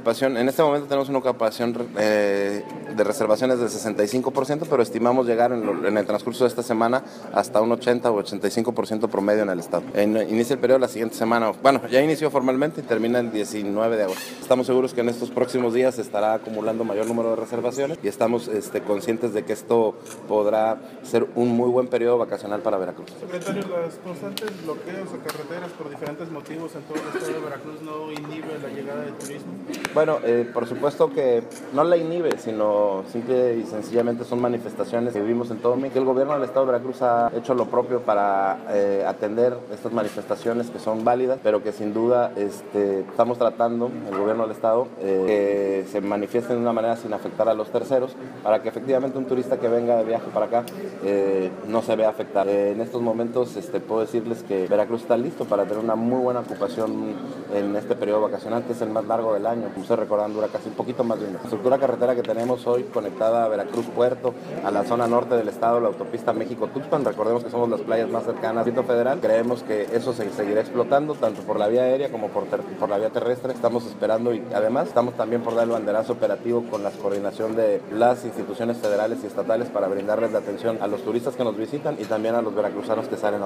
ocupación, en este momento tenemos una ocupación de reservaciones del 65%, pero estimamos llegar en el transcurso de esta semana hasta un 80 o 85% promedio en el estado. Inicia el periodo la siguiente semana, bueno, ya inició formalmente y termina el 19 de agosto. Estamos seguros que en estos próximos días se estará acumulando mayor número de reservaciones y estamos conscientes de que esto podrá ser un muy buen periodo vacacional para Veracruz. Secretario, los constantes bloqueos a carreteras por diferentes motivos en todo el estado de Veracruz no inhibe la llegada del turismo. Bueno, por supuesto que no la inhibe, sino simple y sencillamente son manifestaciones que vivimos en todo México. El gobierno del estado de Veracruz ha hecho lo propio para atender estas manifestaciones que son válidas, pero que sin duda estamos tratando, el gobierno del estado, que se manifiesten de una manera sin afectar a los terceros, para que efectivamente un turista que venga de viaje para acá no se vea afectado. En estos momentos puedo decirles que Veracruz está listo para tener una muy buena ocupación en este periodo vacacional, que es el más largo del año. Como ustedes recordarán, dura casi un poquito más de un mes. La estructura carretera que tenemos hoy conectada a Veracruz Puerto, a la zona norte del estado, la autopista México-Tuxpan, recordemos que somos las playas más cercanas al Distrito Federal. Creemos que eso se seguirá explotando tanto por la vía aérea como por la vía terrestre. Estamos esperando y además estamos también por dar el banderazo operativo con la coordinación de las instituciones federales y estatales para brindarles la atención a los turistas que nos visitan y también a los veracruzanos que salen a